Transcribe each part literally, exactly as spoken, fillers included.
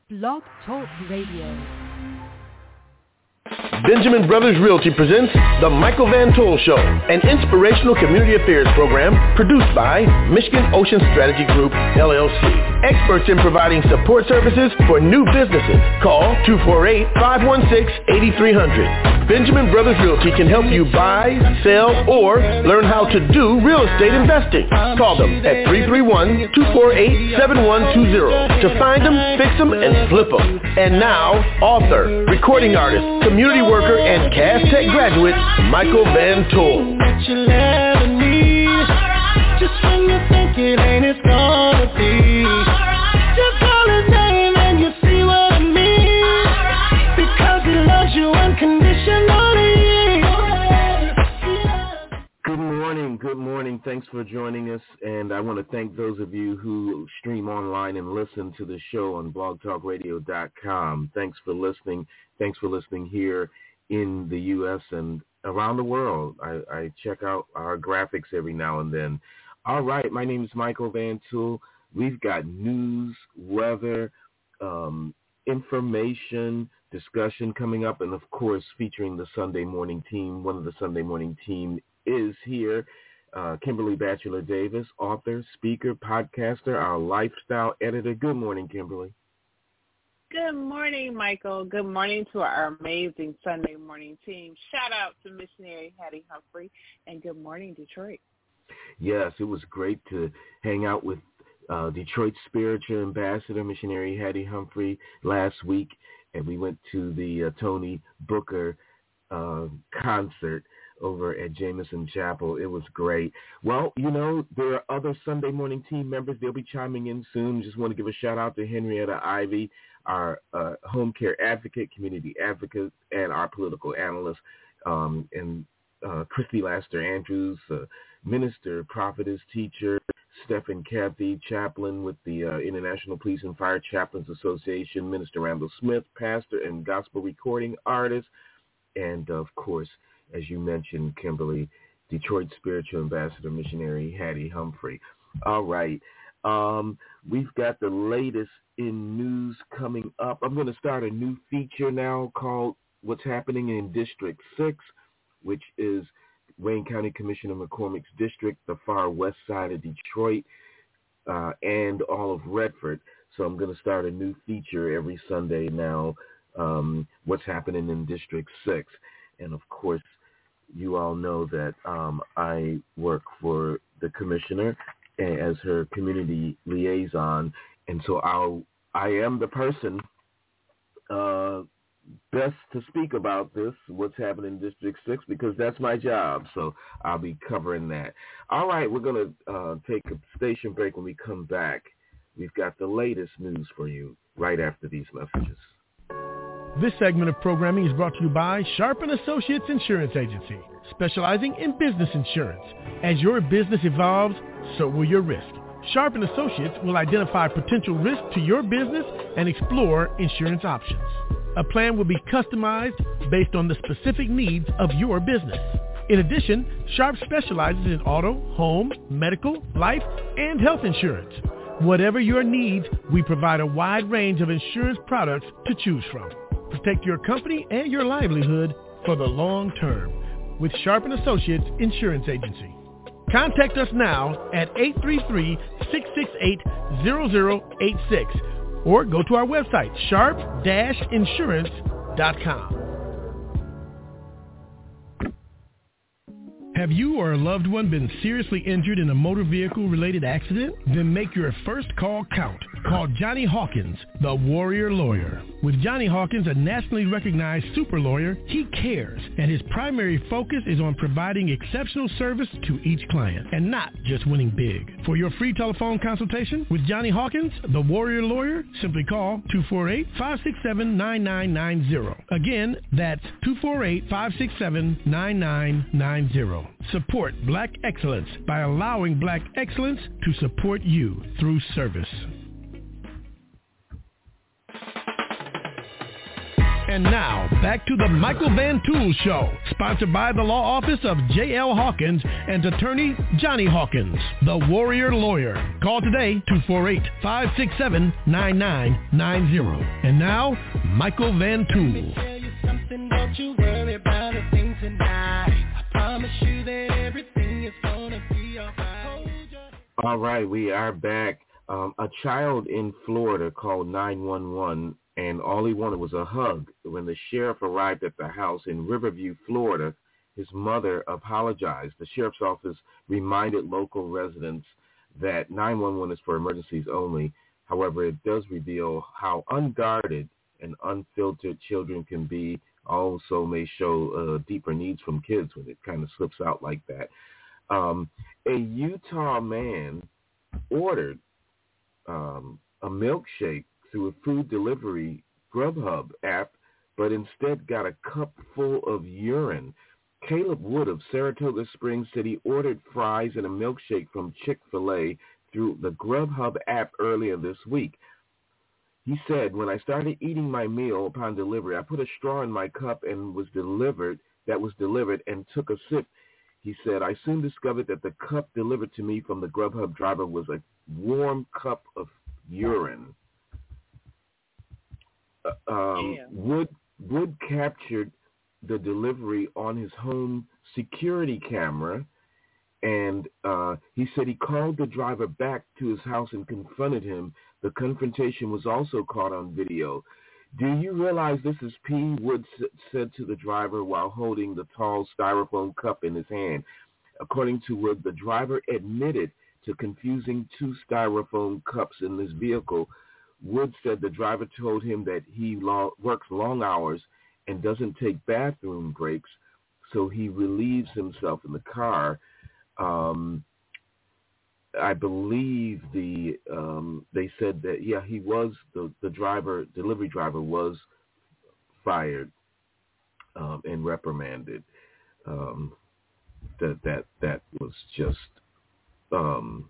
Blog Talk Radio. Benjamin Brothers Realty presents The Michael Van Toll Show, an inspirational community affairs program produced by Michigan Ocean Strategy Group, L L C. Experts in providing support services for new businesses. Call two four eight, five one six, eight three zero zero. Benjamin Brothers Realty can help you buy, sell, or learn how to do real estate investing. Call them at three three one, two four eight, seven one two zero to find them, fix them, and flip them. And now, author, recording artist, community worker, and Castech graduate, Michael Van Toll. Just when you think it ain't, it's gonna be. Just call his name and you see what I mean. Because he loves you unconditionally. Good morning, good morning. Thanks for joining us. And I want to thank those of you who stream online and listen to the show on blog talk radio dot com. Thanks for listening. Thanks for listening here in the U S and around the world. I, I check out our graphics every now and then. All right, my name is Michael Van Toll. We've got news, weather, um, information, discussion coming up, and of course featuring the Sunday morning team. One of the Sunday morning team is here. Uh, Kimberly Batchelor Davis, author, speaker, podcaster, our lifestyle editor. Good morning, Kimberly. Good morning, Michael. Good morning to our amazing Sunday morning team. Shout out to missionary Hattie Humphrey, and good morning, Detroit. Yes, it was great to hang out with uh, Detroit spiritual ambassador, missionary Hattie Humphrey, last week, and we went to the uh, Tony Booker uh, concert over at Jameson Chapel. It was great. Well, you know, there are other Sunday morning team members. They'll be chiming in soon. Just want to give a shout out to Henrietta Ivy, our uh, home care advocate, community advocate, and our political analyst, um, and uh, Christy Laster Andrews, uh, minister, prophetess, teacher, Stephen Cathy, chaplain with the uh, International Police and Fire Chaplains Association, Minister Randall Smith, pastor and gospel recording artist, and, of course, as you mentioned, Kimberly, Detroit spiritual ambassador, missionary Hattie Humphrey. All right. Um, we've got the latest in news coming up. I'm going to start a new feature now called What's Happening in District six, which is Wayne County Commissioner McCormick's district, the far west side of Detroit, uh, and all of Redford. So I'm going to start a new feature every Sunday now, um, What's Happening in District six. And, of course, you all know that um, I work for the commissioner as her community liaison, and so I'll, I am the person uh, best to speak about this, what's happening in District six, because that's my job, so I'll be covering that. All right, we're going to uh, take a station break. When we come back, we've got the latest news for you right after these messages. This segment of programming is brought to you by Sharp and Associates Insurance Agency, specializing in business insurance. As your business evolves, so will your risk. Sharp and Associates will identify potential risks to your business and explore insurance options. A plan will be customized based on the specific needs of your business. In addition, Sharp specializes in auto, home, medical, life, and health insurance. Whatever your needs, we provide a wide range of insurance products to choose from. Protect your company and your livelihood for the long term with Sharp and Associates Insurance Agency. Contact us now at eight three three, six six eight, zero zero eight six or go to our website, sharp dash insurance dot com. Have you or a loved one been seriously injured in a motor vehicle-related accident? Then make your first call count. Call Johnny Hawkins, the Warrior Lawyer. With Johnny Hawkins, a nationally recognized super lawyer, he cares, and his primary focus is on providing exceptional service to each client, and not just winning big. For your free telephone consultation with Johnny Hawkins, the Warrior Lawyer, simply call two four eight, five six seven, nine nine nine zero. Again, that's two four eight, five six seven, nine nine nine zero. Support Black excellence by allowing Black excellence to support you through service. And now, back to the Michael Van Tool Show, sponsored by the law office of J L Hawkins and attorney Johnny Hawkins, the Warrior Lawyer. Call today, two four eight, five six seven, nine nine nine zero. And now, Michael Van Tool. Let me tell you something, don't you worry about a thing tonight. I promise you that everything is gonna be all right. All right, we are back. Um, a child in Florida called nine one one, and all he wanted was a hug. When the sheriff arrived at the house in Riverview, Florida, his mother apologized. The sheriff's office reminded local residents that nine one one is for emergencies only. However, it does reveal how unguarded and unfiltered children can be. Also may show uh, deeper needs from kids when it kind of slips out like that. Um, a Utah man ordered um, a milkshake through a food delivery Grubhub app, but instead got a cup full of urine. Caleb Wood of Saratoga Springs said he ordered fries and a milkshake from Chick-fil-A through the Grubhub app earlier this week. He said, when I started eating my meal upon delivery, I put a straw in my cup and was delivered, that was delivered and took a sip. He said, I soon discovered that the cup delivered to me from the Grubhub driver was a warm cup of urine. Uh, um, yeah. Wood, Wood captured the delivery on his home security camera, and uh, he said he called the driver back to his house and confronted him. The confrontation was also caught on video. Do you realize this is P? Wood said to the driver while holding the tall styrofoam cup in his hand. According to Wood, the driver admitted to confusing two styrofoam cups in this vehicle. Wood said the driver told him that he lo- works long hours and doesn't take bathroom breaks, so he relieves himself in the car. Um, I believe the um, they said that, yeah, he was, the, the driver, delivery driver was fired um, and reprimanded. Um, that that that was just um,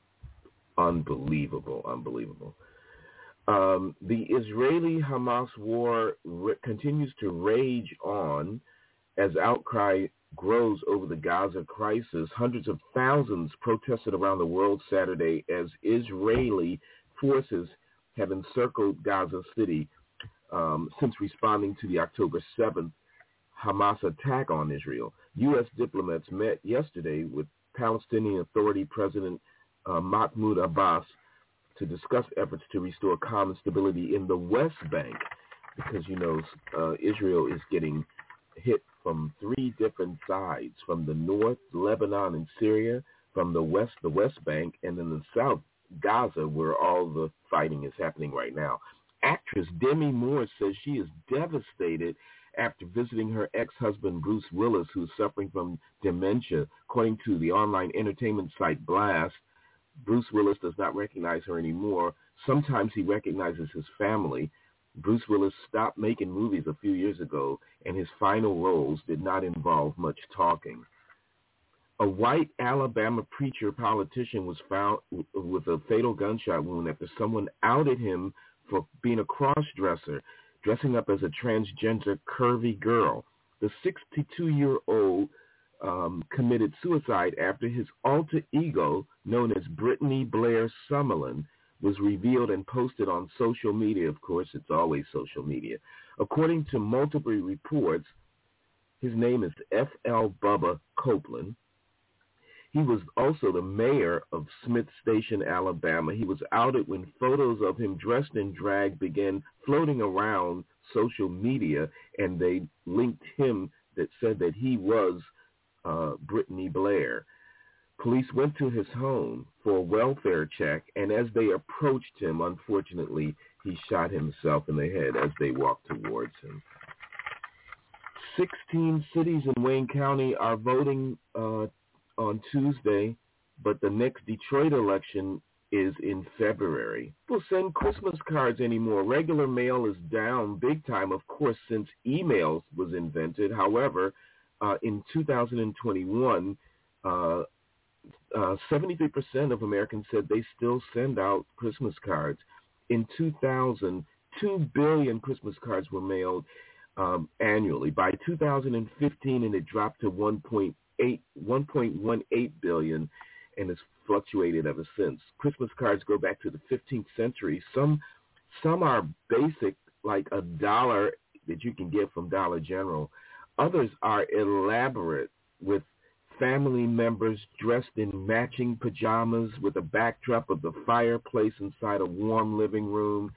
unbelievable, unbelievable. Um, the Israeli-Hamas war re- continues to rage on as outcry grows over the Gaza crisis. Hundreds of thousands protested around the world Saturday as Israeli forces have encircled Gaza City um, since responding to the October seventh Hamas attack on Israel. U S diplomats met yesterday with Palestinian Authority President uh, Mahmoud Abbas to discuss efforts to restore calm and stability in the West Bank, because, you know, uh, Israel is getting hit from three different sides, from the north, Lebanon and Syria, from the west, the West Bank, and then the south, Gaza, where all the fighting is happening right now. Actress Demi Moore says she is devastated after visiting her ex-husband Bruce Willis, who's suffering from dementia. According to the online entertainment site Blast, Bruce Willis does not recognize her anymore. Sometimes he recognizes his family. Bruce Willis stopped making movies a few years ago, and his final roles did not involve much talking. A white Alabama preacher politician was found with a fatal gunshot wound after someone outed him for being a cross-dresser, dressing up as a transgender curvy girl. The sixty-two-year-old um, committed suicide after his alter ego, known as Brittany Blair Summerlin, was revealed and posted on social media. Of course, it's always social media. According to multiple reports, his name is F L Bubba Copeland. He was also the mayor of Smith Station, Alabama. He was outed when photos of him dressed in drag began floating around social media, and they linked him that said that he was uh, Brittany Blair. Police went to his home for a welfare check, and as they approached him, unfortunately, he shot himself in the head as they walked towards him. Sixteen cities in Wayne County are voting uh, on Tuesday, but the next Detroit election is in February. People send Christmas cards anymore. Regular mail is down big time, of course, since email was invented. However, uh, in two thousand twenty-one, uh, uh, seventy-three percent of Americans said they still send out Christmas cards. In two thousand, two billion Christmas cards were mailed. um, annually. By two thousand fifteen, and it dropped to one point eight, one point one eight billion, and it's fluctuated ever since. Christmas cards go back to the fifteenth century. Some some are basic, like a dollar that you can get from Dollar General. Others are elaborate, with family members dressed in matching pajamas with a backdrop of the fireplace inside a warm living room.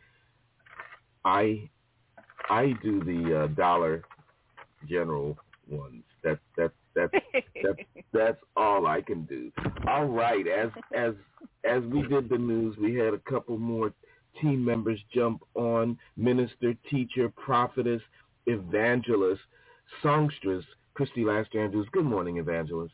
I I do the uh, Dollar General ones. That's that's that's that's that's all I can do. All right, as as as we did the news, we had a couple more team members jump on. Minister, teacher, prophetess, evangelist, songstress, Christy Laster Andrews. Good morning, evangelist.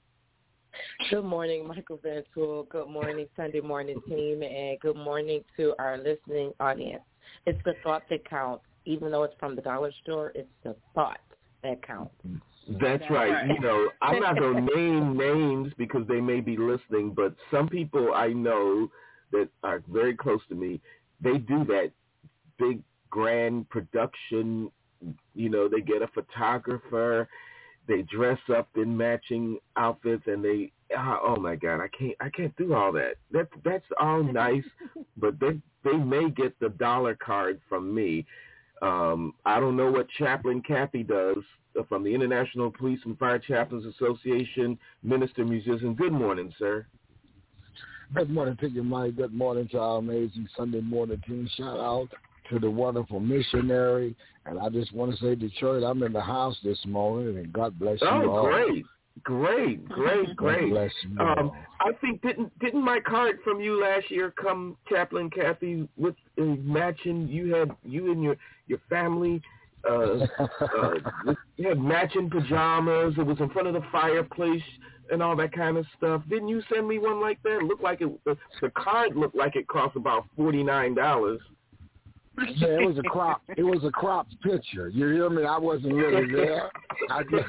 Good morning, Michael Van Tool. Good morning, Sunday morning team, and good morning to our listening audience. It's the thought that counts. Even though it's from the dollar store, it's the thought that counts. That's right. You know, I'm not going to name names because they may be listening, but some people I know that are very close to me, they do that big, grand production. You know, they get a photographer, they dress up in matching outfits, and they, oh my God, I can't, I can't do all that. That that's all nice, but they they may get the dollar card from me. Um, I don't know what Chaplain Kathy does from the International Police and Fire Chaplains Association, minister, musician. Good morning, sir. Good morning to you, Mike. Good morning to our amazing Sunday morning team. Shout out to the wonderful missionary. And I just want to say, Detroit, I'm in the house this morning, and God bless you oh, all. Oh, great. Great, great, great. God bless you um, all. I think, didn't didn't my card from you last year come, Chaplain Kathy, with uh, matching, you had, you and your, your family, uh, uh, you had matching pajamas. It was in front of the fireplace and all that kind of stuff. Didn't you send me one like that? It looked like it, the, the card looked like it cost about forty-nine dollars. Yeah, it was a crop. It was a cropped picture. You hear me? I wasn't really there. I just,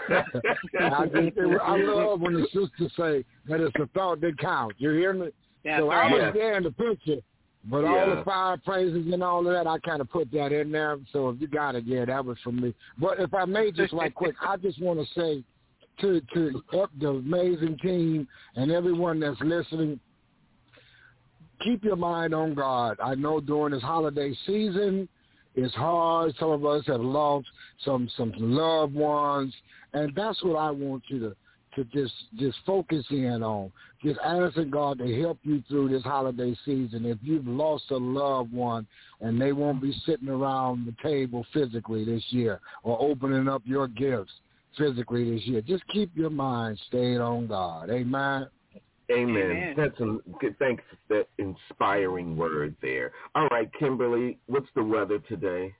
I, just it, I love when the sisters say that it's the thought that counts. You hear me? That's so right. I was Yeah. there in the picture, but Yeah. all the fire praises and all of that, I kind of put that in there. So if you got it, yeah, that was from me. But if I may, just right quick, I just want to say to to up the amazing team and everyone that's listening, keep your mind on God. I know during this holiday season, it's hard. Some of us have lost some some loved ones, and that's what I want you to, to just just focus in on. Just asking God to help you through this holiday season. If you've lost a loved one and they won't be sitting around the table physically this year or opening up your gifts physically this year, just keep your mind stayed on God. Amen. Amen. Amen. That's a good. Thanks for that inspiring word there. All right, Kimberly, what's the weather today?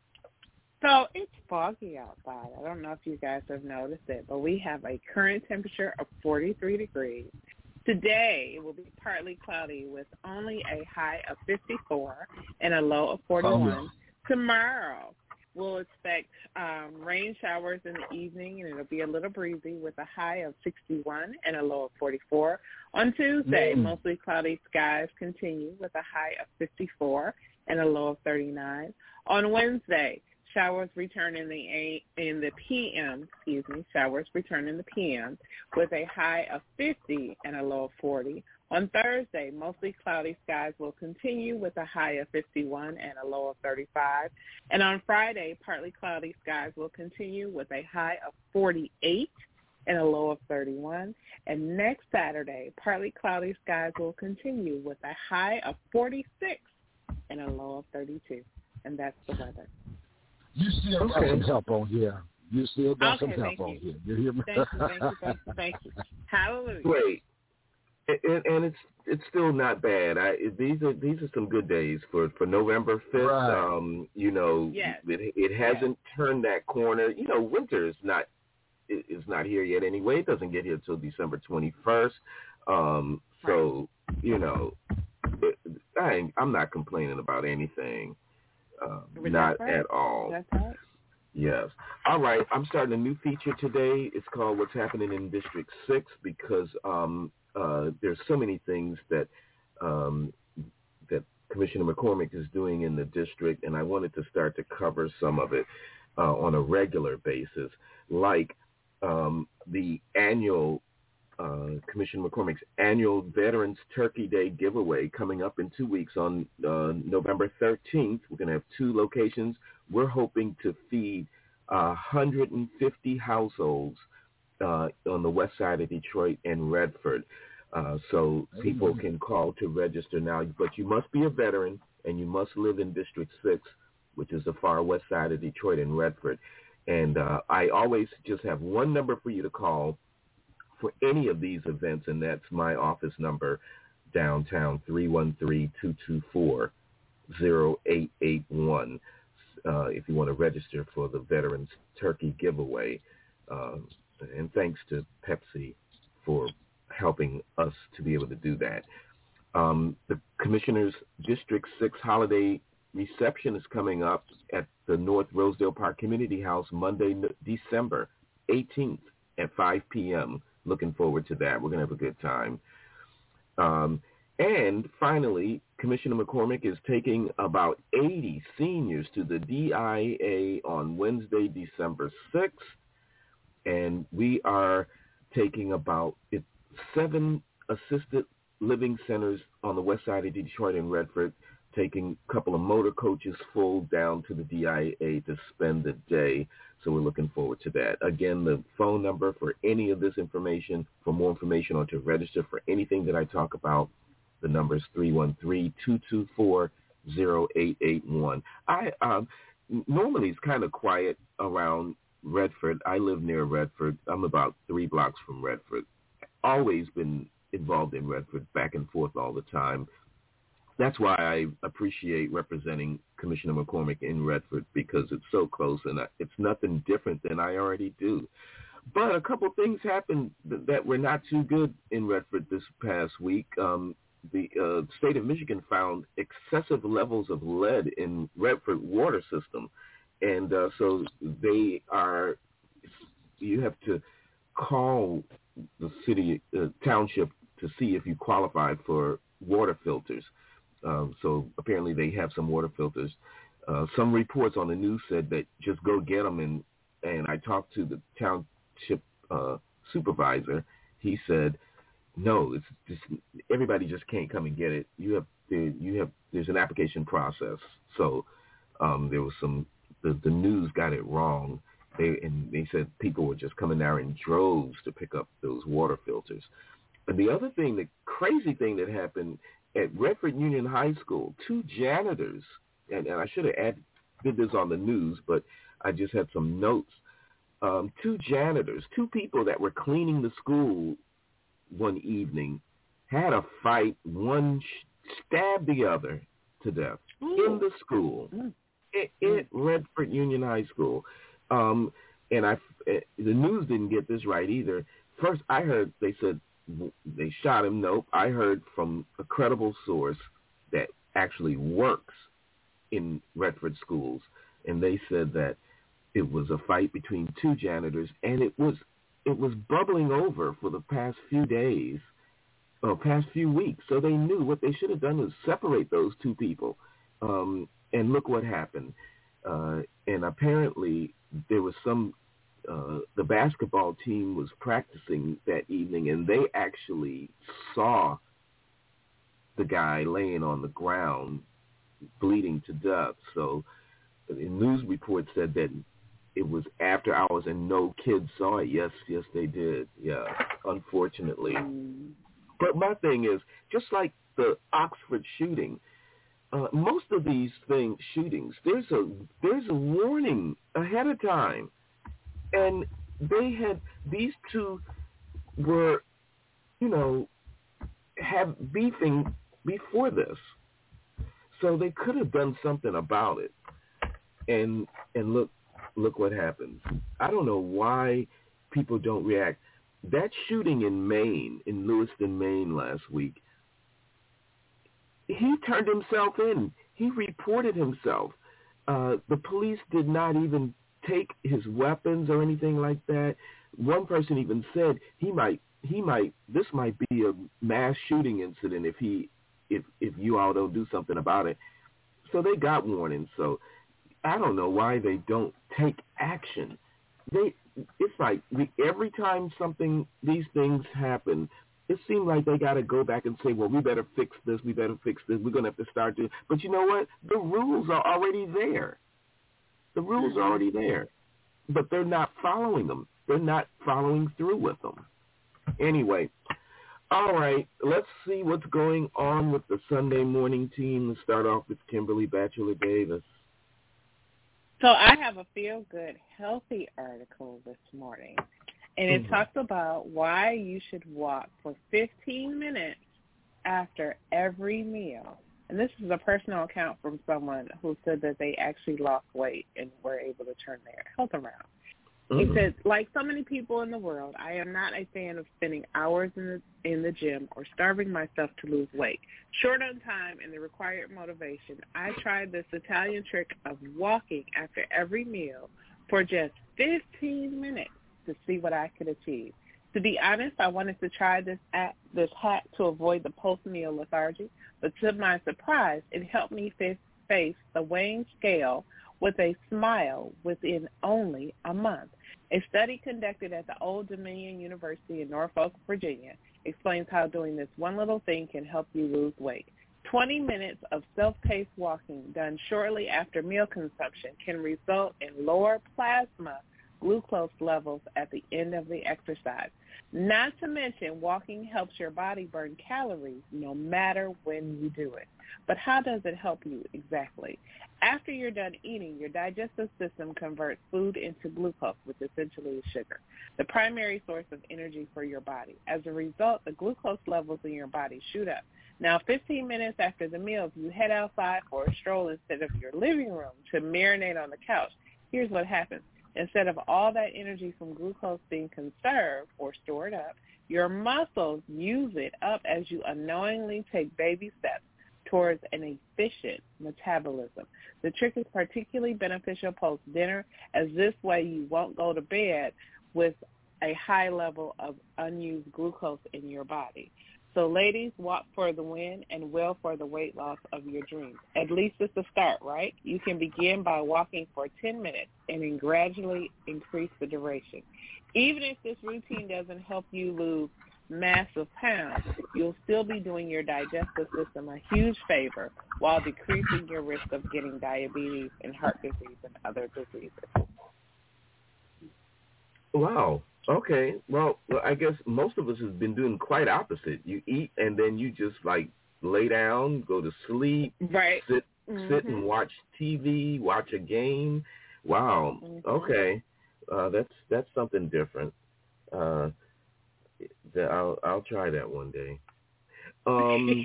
So it's foggy outside. I don't know if you guys have noticed it, but we have a current temperature of forty-three degrees. Today it will be partly cloudy with only a high of fifty-four and a low of forty-one. Oh. Tomorrow we'll expect um, rain showers in the evening, and it'll be a little breezy with a high of sixty-one and a low of forty-four. On Tuesday, Mm. mostly cloudy skies continue with a high of fifty-four and a low of thirty-nine. On Wednesday, showers return in the a, in the P M. Excuse me, showers return in the P M with a high of fifty and a low of forty. On Thursday, mostly cloudy skies will continue with a high of fifty-one and a low of thirty-five. And on Friday, partly cloudy skies will continue with a high of forty-eight and a low of thirty-one. And next Saturday, partly cloudy skies will continue with a high of forty-six and a low of thirty-two. And that's the weather. You still got Okay. some help on here. You still got Okay, some thank help on you. here. You hear me? Thank you, thank you, thank you, thank you. Hallelujah. Great. And, and it's it's still not bad. I, these are these are some good days for, for November fifth. Right. Um, you know, Yes. it, it hasn't turned that corner. You know, winter is not is not here yet anyway. It doesn't get here until December twenty-first. Um, so you know, it, I ain't, I'm not complaining about anything. Uh, That's not right. at all. That's right. Yes. All right. I'm starting a new feature today. It's called What's Happening in District six because um, uh, there's so many things that um, that Commissioner McCormick is doing in the district, and I wanted to start to cover some of it. uh, on a regular basis, like um, the annual uh, Commissioner McCormick's annual Veterans Turkey Day giveaway coming up in two weeks on uh, November thirteenth. We're going to have two locations. We're hoping to feed uh, one hundred fifty households uh, on the west side of Detroit and Redford. Uh, so people can call to register now, but you must be a veteran and you must live in District six, which is the far west side of Detroit and Redford. And uh, I always just have one number for you to call for any of these events, and that's my office number downtown, three one three, two two four, zero eight eight one, uh, if you want to register for the Veterans Turkey giveaway. Uh, and thanks to Pepsi for helping us to be able to do that. Um, the Commissioner's District six holiday reception is coming up at the North Rosedale Park Community House Monday, December eighteenth at five p.m. Looking forward to that. We're going to have a good time. Um, and finally, Commissioner McCormick is taking about eighty seniors to the D I A on Wednesday, December sixth. And we are taking about seven assisted living centers on the west side of Detroit and Redford, taking a couple of motor coaches full down to the D I A to spend the day. So we're looking forward to that. Again, the phone number for any of this information, for more information or to register for anything that I talk about, the number is three one three, two two four, zero eight eight one. I um, normally it's kind of quiet around Redford. I live near Redford. I'm about three blocks from Redford. Always been involved in Redford, back and forth all the time. That's why I appreciate representing Commissioner McCormick in Redford, because it's so close and it's nothing different than I already do. But a couple of things happened that were not too good in Redford this past week. Um, the uh, state of Michigan found excessive levels of lead in Redford water system. And uh, so they are, you have to call the city, uh, township to see if you qualify for water filters. Um, so apparently they have some water filters. Uh, some reports on the news said that just go get them. And, and I talked to the township uh, supervisor. He said, no, it's just everybody just can't come and get it. You have to, you have there's an application process. So um, there was some the, the news got it wrong. They and they said people were just coming there in droves to pick up those water filters. And the other thing, the crazy thing that happened at Redford Union High School, two janitors, and, and I should have added, did this on the news, but I just had some notes. Um, two janitors, two people that were cleaning the school one evening, had a fight. One stabbed the other to death Ooh. in the school, mm. at, at Redford Union High School. Um, and I, the news didn't get this right either. First, I heard they said they shot him. Nope. I heard from a credible source that actually works in Redford schools, and they said that it was a fight between two janitors, and it was it was bubbling over for the past few days, or past few weeks. So they knew what they should have done was separate those two people. Um, and look what happened. Uh, and apparently there was some, uh, the basketball team was practicing that evening, and they actually saw the guy laying on the ground bleeding to death. So the news report said that it was after hours and no kids saw it. Yes, yes, they did. Yeah, unfortunately. But my thing is, just like the Oxford shooting, uh, most of these things, shootings, there's a there's a warning ahead of time. And they had, these two were, you know, have beefing before this. So they could have done something about it. And and look, look what happens. I don't know why people don't react. That shooting in Maine, in Lewiston, Maine last week, he turned himself in. He reported himself. Uh, the police did not even take his weapons or anything like that. One person even said he might, he might, this might be a mass shooting incident if he, if if you all don't do something about it. So they got warnings. So I don't know why they don't take action. They, it's like we, every time something, these things happen, it seems like they got to go back and say, well, we better fix this, we better fix this, we're going to have to start doing. But you know what? The rules are already there. The rules are already there. But they're not following them. They're not following through with them. Anyway, all right, let's see what's going on with the Sunday morning team. Let's start off with Kimberly Batchelor Davis. So I have a feel-good, healthy article this morning, and it mm-hmm. talks about why you should walk for fifteen minutes after every meal. And this is a personal account from someone who said that they actually lost weight and were able to turn their health around. Mm-hmm. He said, like so many people in the world, I am not a fan of spending hours in the, in the gym or starving myself to lose weight. Short on time and the required motivation, I tried this Italian trick of walking after every meal for just fifteen minutes to see what I could achieve. To be honest, I wanted to try this at, this hack to avoid the post-meal lethargy, but to my surprise, it helped me face, face the weighing scale with a smile within only a month. A study conducted at the Old Dominion University in Norfolk, Virginia, explains how doing this one little thing can help you lose weight. twenty minutes of self-paced walking done shortly after meal consumption can result in lower plasma glucose levels at the end of the exercise. Not to mention, walking helps your body burn calories no matter when you do it. But how does it help you exactly? After you're done eating, your digestive system converts food into glucose, which essentially is sugar, the primary source of energy for your body. As a result, the glucose levels in your body shoot up. Now, fifteen minutes after the meal, if you head outside for a stroll instead of your living room to marinate on the couch, here's what happens. Instead of all that energy from glucose being conserved or stored up, your muscles use it up as you unknowingly take baby steps towards an efficient metabolism. The trick is particularly beneficial post-dinner, as this way you won't go to bed with a high level of unused glucose in your body. So ladies, walk for the win and will for the weight loss of your dreams. At least it's a start, right? You can begin by walking for ten minutes and then gradually increase the duration. Even if this routine doesn't help you lose massive pounds, you'll still be doing your digestive system a huge favor while decreasing your risk of getting diabetes and heart disease and other diseases. Wow. Okay. Well, well, I guess most of us have been doing quite opposite. You eat and then you just like lay down, go to sleep, right? Sit, mm-hmm. sit and watch T V, watch a game. Wow. Mm-hmm. Okay. Uh, that's that's something different. Uh, that I'll I'll try that one day. Um,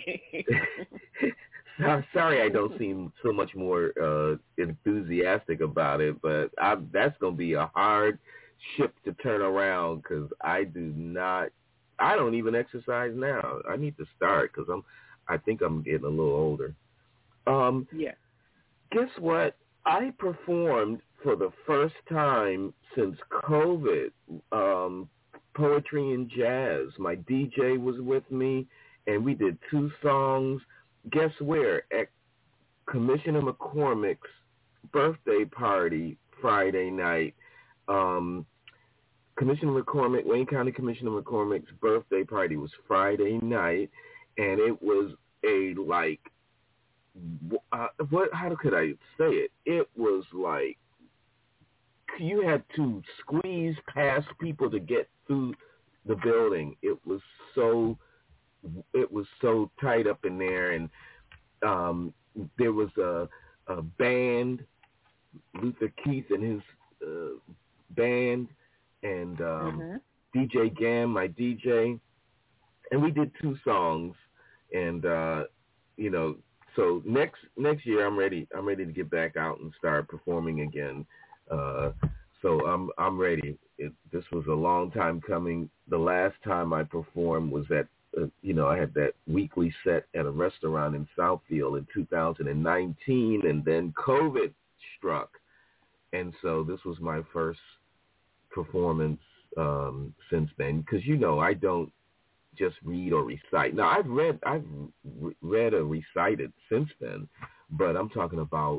sorry, I don't seem so much more uh, enthusiastic about it, but I, that's going to be a hard ship to turn around because I do not, I don't even exercise now. I need to start because I'm, I think I'm getting a little older. Um, yeah. Guess what? I performed for the first time since COVID, um, poetry and jazz. My D J was with me, and we did two songs. Guess where? At Commissioner McCormick's birthday party Friday night. Um, Commissioner McCormick, Wayne County Commissioner McCormick's birthday party was Friday night, and it was a like, uh, what? How could I say it? It was like you had to squeeze past people to get through the building. It was so, it was so tight up in there, and um, there was a, a band, Luther Keith and his uh, band, and um, mm-hmm. D J Gam, my D J, and we did two songs, and uh, you know, so next next year I'm ready. I'm ready to get back out and start performing again. Uh, so I'm I'm ready. It, this was a long time coming. The last time I performed was at uh, you know I had that weekly set at a restaurant in Southfield in two thousand nineteen, and then COVID struck. And so this was my first performance um, since then, because, you know, I don't just read or recite. Now, I've read I've re- read or recited since then, but I'm talking about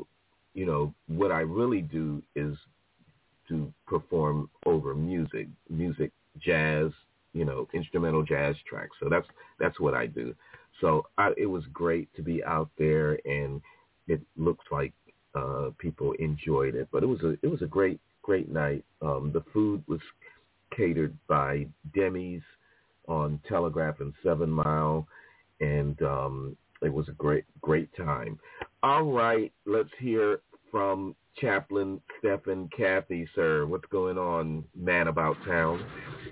you know, what I really do is to perform over music, music, jazz, you know, instrumental jazz tracks. So that's that's what I do. So I, it was great to be out there, and it looks like uh, people enjoyed it. But it was a it was a great great night. Um, the food was catered by Demi's on Telegraph and Seven Mile, and um, it was a great great time. All right, let's hear from Chaplain Stephen Cathy, sir. What's going on, man about town?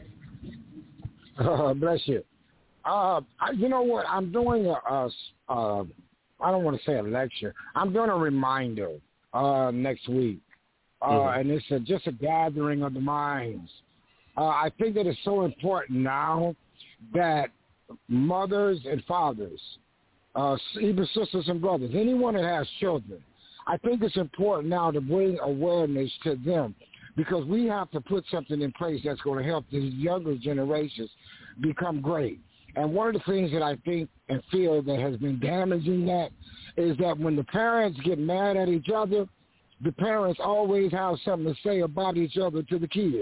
Uh, bless you. Uh, I, you know what? I'm doing a, a, a, I don't want to say a lecture. I'm doing a reminder uh, next week. Uh, mm-hmm. And it's a, just a gathering of the minds. Uh, I think that it's so important now that mothers and fathers, uh, even sisters and brothers, anyone that has children, I think it's important now to bring awareness to them, because we have to put something in place that's going to help these younger generations become great. And one of the things that I think and feel that has been damaging that is that when the parents get mad at each other, the parents always have something to say about each other to the kids.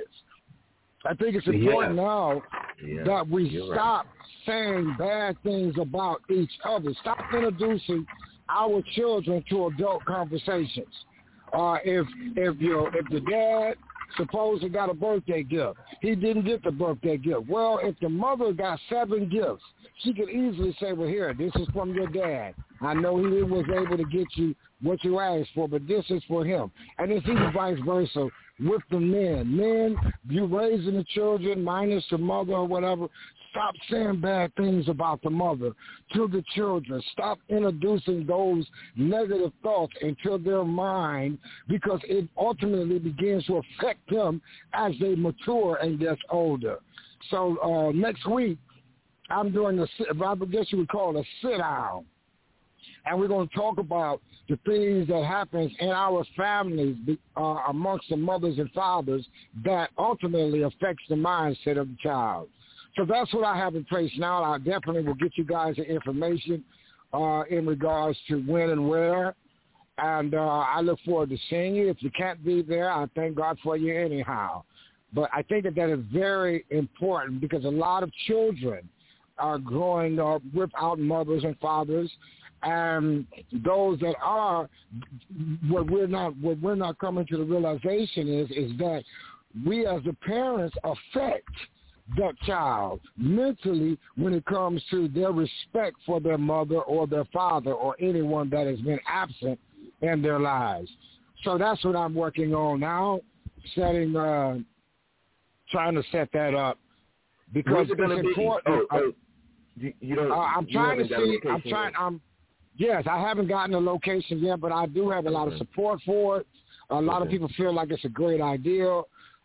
I think it's important yeah. now yeah. that we You're stop right. saying bad things about each other. Stop introducing our children to adult conversations. Uh, if if you if the dad supposedly got a birthday gift, he didn't get the birthday gift. Well, if the mother got seven gifts, she could easily say, well, here, this is from your dad. I know he was able to get you what you asked for, but this is for him. And it's even vice versa with the men. Men, you raising the children minus the mother or whatever, stop saying bad things about the mother to the children. Stop introducing those negative thoughts into their mind, because it ultimately begins to affect them as they mature and get older. So uh, next week, I'm doing a, I guess you would call it a sit-down. And we're going to talk about the things that happens in our families uh, amongst the mothers and fathers that ultimately affects the mindset of the child. So that's what I have in place now. I definitely will get you guys the information uh, in regards to when and where. And uh, I look forward to seeing you. If you can't be there, I thank God for you anyhow. But I think that that is very important, because a lot of children are growing up without mothers and fathers. And those that are, what we're not, what we're not coming to the realization is, is that we as the parents affect that child mentally when it comes to their respect for their mother or their father or anyone that has been absent in their lives. So that's what I'm working on now, setting, uh, trying to set that up, because it it's important. Oh, oh, you, you don't, uh, I'm you trying to see. I'm trying. Yet. I'm. Yes, I haven't gotten a location yet, but I do have a lot of support for it. A lot okay. of people feel like it's a great idea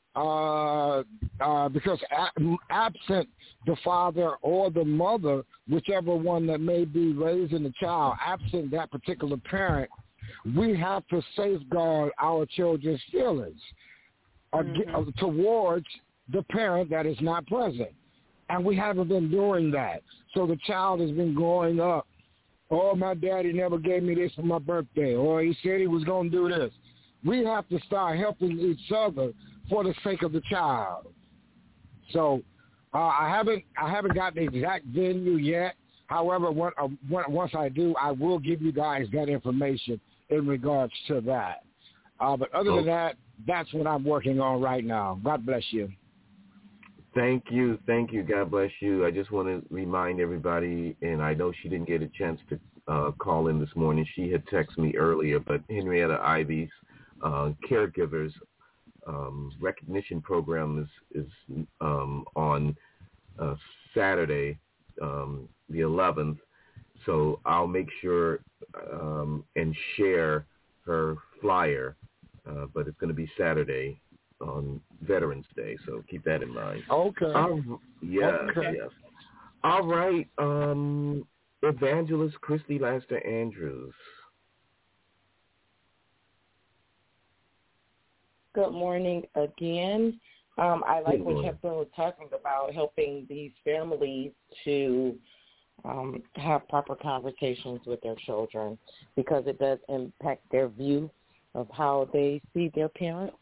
uh, uh, because a- absent the father or the mother, whichever one that may be raising the child, absent that particular parent, we have to safeguard our children's feelings mm-hmm. uh, towards the parent that is not present. And we haven't been doing that. So the child has been growing up, oh, my daddy never gave me this for my birthday, or he said he was going to do this. We have to start helping each other for the sake of the child. So uh, I haven't I haven't got the exact venue yet. However, when, uh, when, once I do, I will give you guys that information in regards to that. Uh, but other than that, that's what I'm working on right now. God bless you. Thank you. Thank you. God bless you. I just want to remind everybody, and I know she didn't get a chance to uh, call in this morning. She had texted me earlier, but Henrietta Ivy's uh, Caregivers um, Recognition Program is, is um, on uh, Saturday, um, the eleventh. So I'll make sure um, and share her flyer, uh, but it's going to be Saturday on Veterans Day, so keep that in mind. Okay. Um, yes, okay. yes. All right. Um, Evangelist Christy Laster Andrews. Good morning again. Um, I like what Chaplain was talking about, helping these families to um, have proper conversations with their children, because it does impact their view of how they see their parents.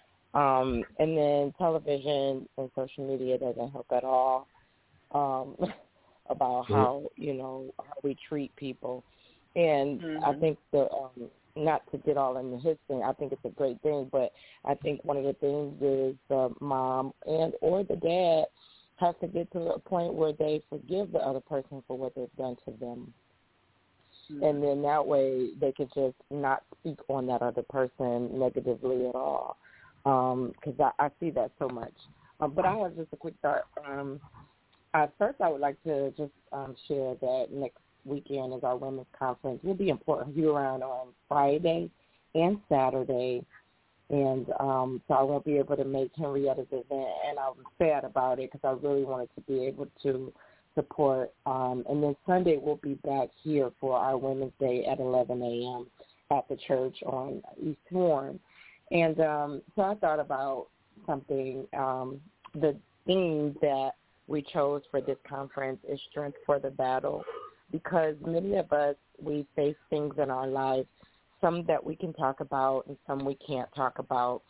Um, and then television and social media doesn't help at all um, about how, you know, how we treat people. And mm-hmm. I think the um, not to get all into his thing, I think it's a great thing, but I think one of the things is the mom and or the dad has to get to a point where they forgive the other person for what they've done to them. Mm-hmm. And then that way they could just not speak on that other person negatively at all, because um, I, I see that so much. Um, but I have just a quick thought. Um, at first, I would like to just um, share that next weekend is our women's conference. We'll be in Port Huron on Friday and Saturday, and um, so I won't be able to make Henrietta's event, and I'm sad about it because I really wanted to be able to support. Um, and then Sunday we'll be back here for our Women's Day at eleven a.m. at the church on East Warren. And um, so I thought about something. Um, the theme that we chose for this conference is Strength for the Battle, because many of us, we face things in our lives, some that we can talk about and some we can't talk about.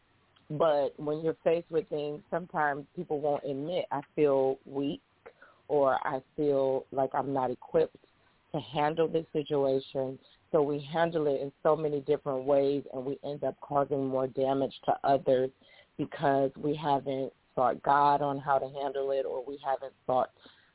But when you're faced with things, sometimes people won't admit, I feel weak or I feel like I'm not equipped to handle this situation. So we handle it in so many different ways, and we end up causing more damage to others because we haven't sought God on how to handle it, or we haven't sought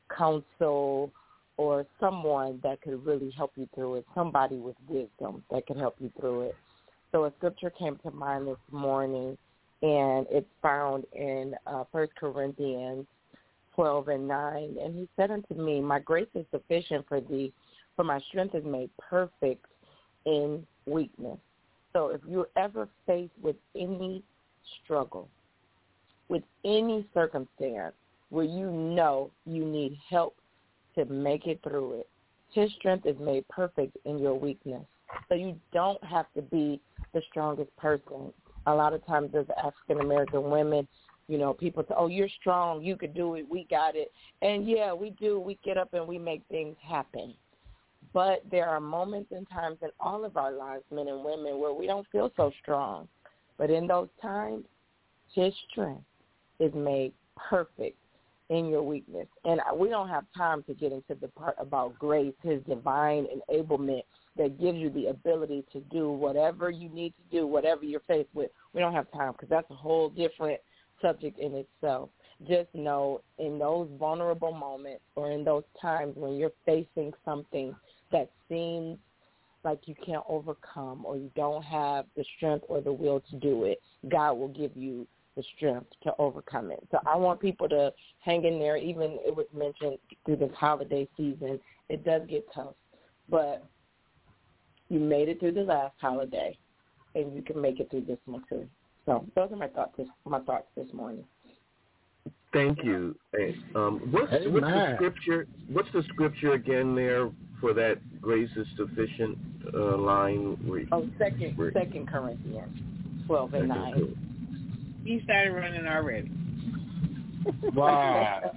counsel or someone that could really help you through it, somebody with wisdom that could help you through it. So a scripture came to mind this morning, and it's found in uh, First Corinthians twelve and nine. And he said unto me, my grace is sufficient for thee, for my strength is made perfect in weakness. So if you're ever faced with any struggle, with any circumstance where you know you need help to make it through it, his strength is made perfect in your weakness. So you don't have to be the strongest person. A lot of times as African-American women, you know, people say, oh, you're strong, you could do it, we got it. And, yeah, we do. We get up and we make things happen. But there are moments and times in all of our lives, men and women, where we don't feel so strong. But in those times, his strength is made perfect in your weakness. And we don't have time to get into the part about grace, his divine enablement that gives you the ability to do whatever you need to do, whatever you're faced with. We don't have time because that's a whole different subject in itself. Just know in those vulnerable moments or in those times when you're facing something that seems like you can't overcome or you don't have the strength or the will to do it, God will give you the strength to overcome it. So I want people to hang in there. Even it was mentioned through this holiday season, it does get tough, but you made it through the last holiday, and you can make it through this one too. So those are my thoughts. This, my thoughts this morning. Thank you. Hey, um, what's, what's the scripture? What's the scripture again there for that grace is sufficient uh, line? Where, oh, second, where, second Corinthians twelve and nine. He started running already. Wow.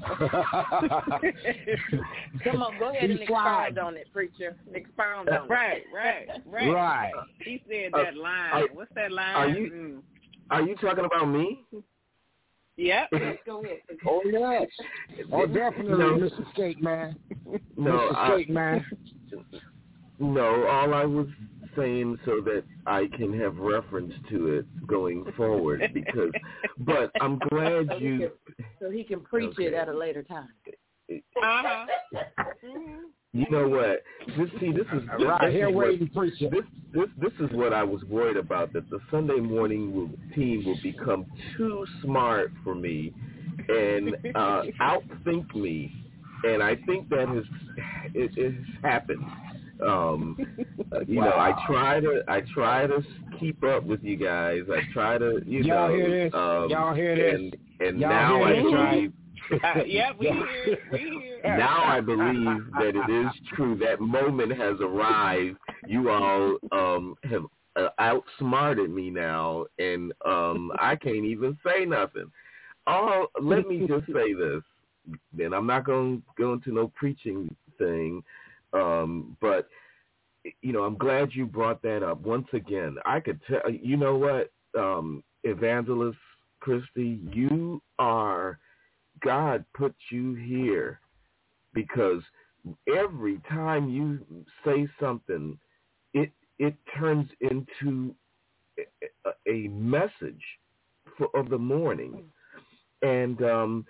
Come on, go ahead and expound on it, preacher. Expound on right, it. Right, right, right. Right. He said that uh, line. Are, What's that line? Are you, mm. are you talking about me? Yep. Go ahead. Oh, yes. Oh, definitely, no. Mister Skate Man. No, Mister Skate Man. No, all I was saying so that I can have reference to it going forward, because, but I'm glad so you. He can, so he can preach okay. it at a later time. Uh-huh. You know what? This, see, this is this, right this here is waiting what, preacher. This, this, this is what I was worried about, that the Sunday morning will, team will become too smart for me and uh, outthink me, and I think that has it, it has happened. Um, you wow. know, I try to I try to keep up with you guys. I try to, you Y'all know, hear this? Um, Y'all hear this? And, and Y'all now I this, believe. Uh, yeah, we hear, we hear. Now I believe that it is true. That moment has arrived. You all um, have uh, outsmarted me now, and um, I can't even say nothing. Oh, let me just say this. Then I'm not going to go into no preaching thing, um, but you know, I'm glad you brought that up once again. I could tell, you know what, um, Evangelist Christy, you are, God put you here because every time you say something, it it turns into a, a message for, of the morning. And um,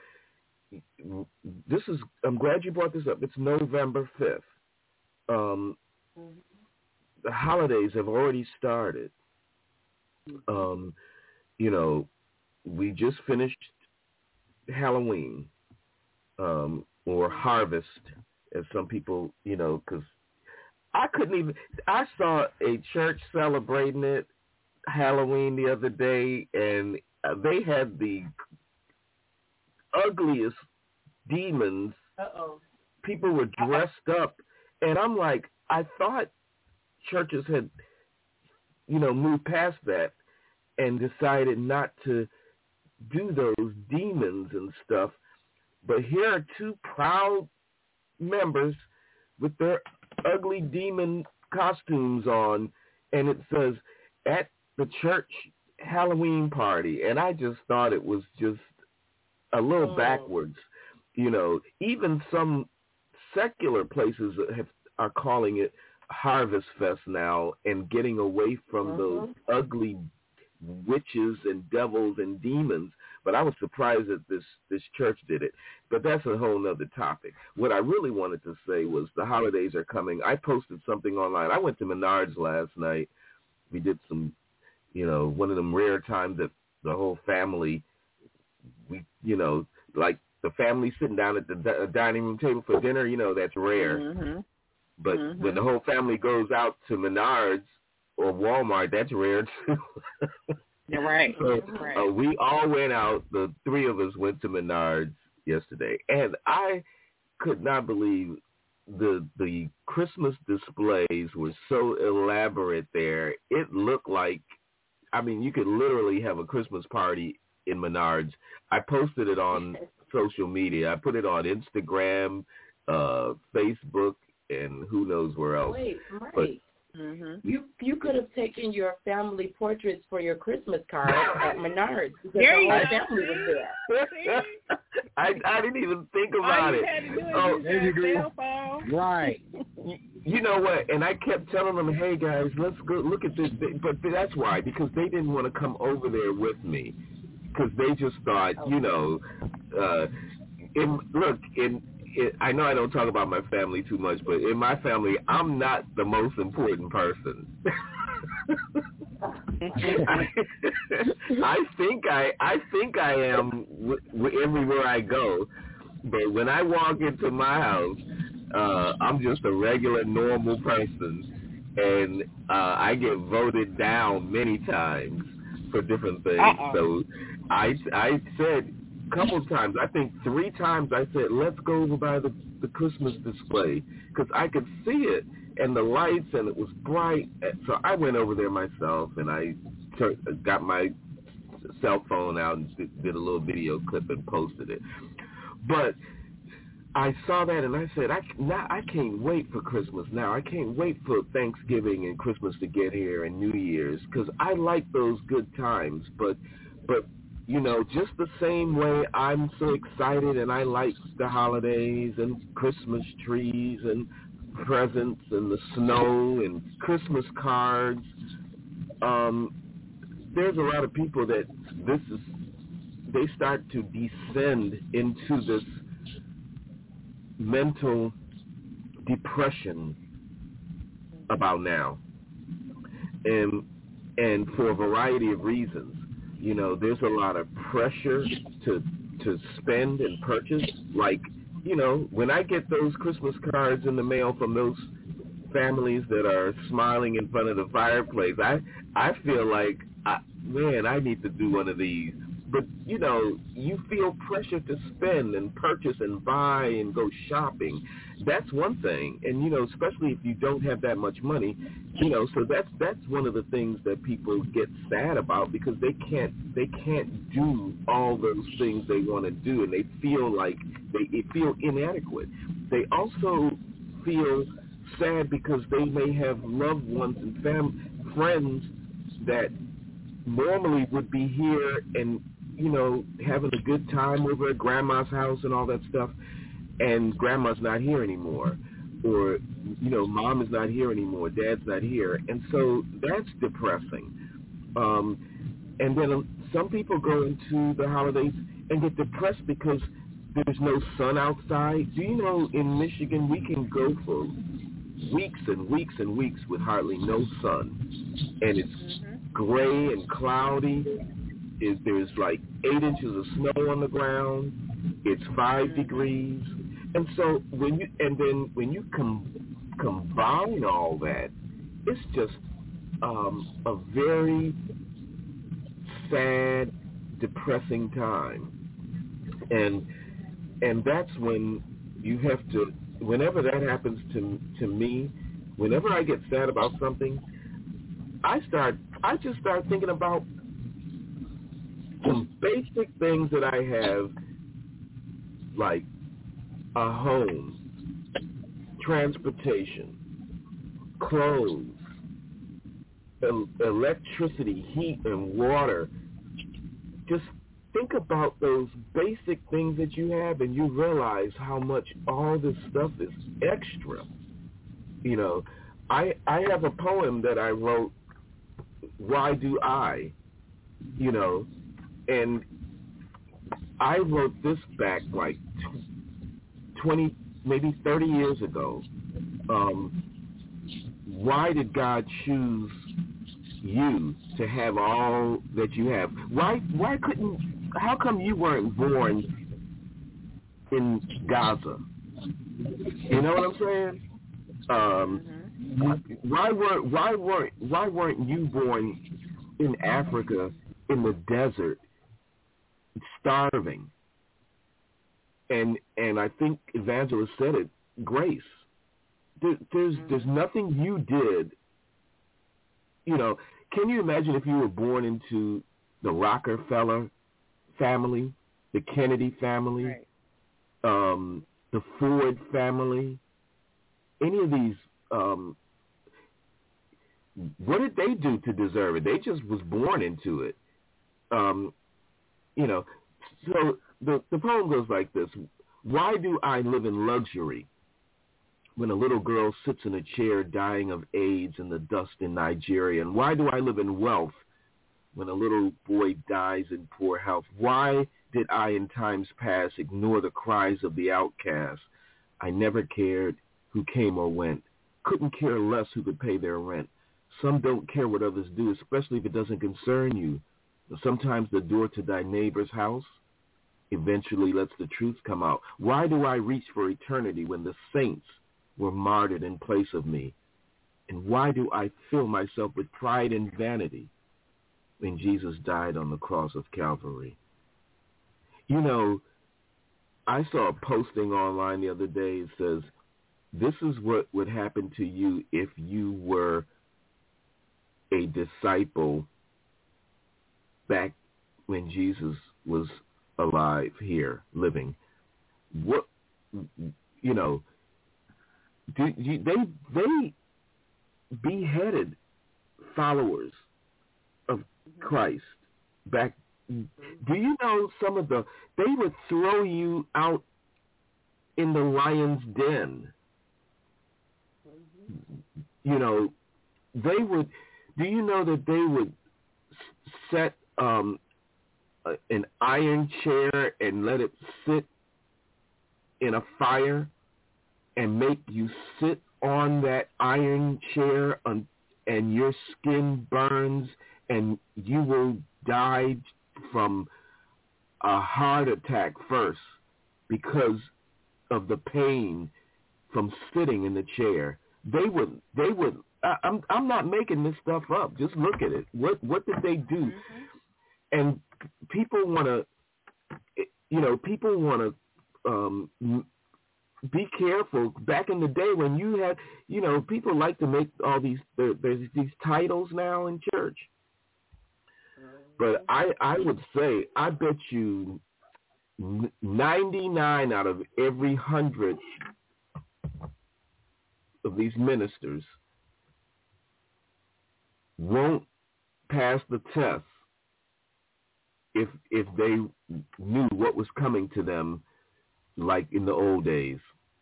this is, I'm glad you brought this up. It's November fifth. Um, the holidays have already started. Um, you know, we just finished Halloween, um, or Harvest, as some people, you know, because I couldn't even, I saw a church celebrating it, Halloween, the other day, and they had the ugliest demons. Uh-oh. People were dressed up, and I'm like, I thought churches had, you know, moved past that and decided not to do those demons and stuff. But here are two proud members with their ugly demon costumes on, and it says, at the church Halloween party. And I just thought it was just a little oh. backwards. You know, even some secular places have, are calling it Harvest Fest now and getting away from mm-hmm. those ugly witches and devils and demons. But I was surprised that this, this church did it. But that's a whole nother topic. What I really wanted to say was the holidays are coming. I posted something online. I went to Menards last night. We did some, you know, one of them rare times that the whole family, we, you know, like the family sitting down at the di- dining room table for dinner, you know, that's rare. Mm-hmm. But mm-hmm. when the whole family goes out to Menards or Walmart, that's rare too. You're right. So right. Uh, we all went out. The three of us went to Menards yesterday, and I could not believe the the Christmas displays were so elaborate there. It looked like, I mean, you could literally have a Christmas party in Menards. I posted it on social media. I put it on Instagram, uh, Facebook, and who knows where else. Wait, Mike. But, mm-hmm. You you could have taken your family portraits for your Christmas card at Menards because there the whole you family was there. I I didn't even think about it. Oh, oh right. You, you know what? And I kept telling them, "Hey guys, let's go look at this." But that's why, because they didn't want to come over there with me, because they just thought, okay. you know, uh, in look in. It, I know I don't talk about my family too much, but in my family, I'm not the most important person. I, I think I I think I am w- w- everywhere I go, but when I walk into my house, uh, I'm just a regular, normal person, and uh, I get voted down many times for different things. Uh-oh. So I I said. Couple times, I think three times I said, let's go over by the, the Christmas display, because I could see it and the lights and it was bright. So I went over there myself and I t- got my cell phone out and did a little video clip and posted it. But I saw that and I said, I, now, I can't wait for Christmas now. I can't wait for Thanksgiving and Christmas to get here and New Year's, because I like those good times. But, but, you know, just the same way I'm so excited and I like the holidays and Christmas trees and presents and the snow and Christmas cards, um, there's a lot of people that this is, they start to descend into this mental depression about now. And, and for a variety of reasons. You know, there's a lot of pressure to to spend and purchase. Like, you know, when I get those Christmas cards in the mail from those families that are smiling in front of the fireplace, I I feel like, I, man, I need to do one of these. But, you know, you feel pressure to spend and purchase and buy and go shopping. That's one thing. And, you know, especially if you don't have that much money, you know, so that's that's one of the things that people get sad about, because they can't they can't do all those things they want to do, and they feel like they, they feel inadequate. They also feel sad because they may have loved ones and fam- friends that normally would be here and, you know, having a good time over at grandma's house and all that stuff, and grandma's not here anymore, or, you know, mom is not here anymore, dad's not here, and so that's depressing. Um, and then some people go into the holidays and get depressed because there's no sun outside. Do you know in Michigan we can go for weeks and weeks and weeks with hardly no sun, and it's mm-hmm. gray and cloudy. It, there's like eight inches of snow on the ground. It's five mm-hmm. degrees, and so when you and then when you com- combine all that, it's just um, a very sad, depressing time, and and that's when you have to. Whenever that happens to to me, whenever I get sad about something, I start I just start thinking about some basic things that I have, like a home, transportation, clothes, el- electricity, heat, and water. Just think about those basic things that you have, and you realize how much all this stuff is extra. You know, I I have a poem that I wrote, Why Do I? You know, and I wrote this back like twenty, maybe thirty years ago. Um, why did God choose you to have all that you have? Why why couldn't, how come you weren't born in Gaza? You know what I'm saying? Um, mm-hmm. Why weren't why weren't why weren't you born in Africa in the desert, starving? And and I think Evangelist said it, grace. There, there's mm-hmm. there's nothing you did. You know, can you imagine if you were born into the Rockefeller family, the Kennedy family, right. um, the Ford family, any of these, um, what did they do to deserve it? They just was born into it. Um, you know, so the, the poem goes like this. Why do I live in luxury when a little girl sits in a chair dying of AIDS in the dust in Nigeria? And why do I live in wealth when a little boy dies in poor health? Why did I in times past ignore the cries of the outcast? I never cared who came or went, couldn't care less who could pay their rent. Some don't care what others do, especially if it doesn't concern you. But sometimes the door to thy neighbor's house eventually lets the truth come out. Why do I reach for eternity when the saints were martyred in place of me? And why do I fill myself with pride and vanity when Jesus died on the cross of Calvary? You know, I saw a posting online the other day. It says, this is what would happen to you if you were a disciple back when Jesus was alive here, living. What, you know, do you, they they beheaded followers of Christ back. Do you know some of the, they would throw you out in the lion's den. You know, they would, do you know that they would set um, a, an iron chair and let it sit in a fire and make you sit on that iron chair on, and your skin burns and you will die from a heart attack first because of the pain from sitting in the chair. They would, they would, I, I'm I'm not making this stuff up. Just look at it. What what did they do? Mm-hmm. And people want to, you know, people want to um, be careful. Back in the day when you had, you know, people like to make all these, there, there's these titles now in church. But I, I would say, I bet you ninety-nine out of every hundred of these ministers won't pass the test if if they knew what was coming to them like in the old days.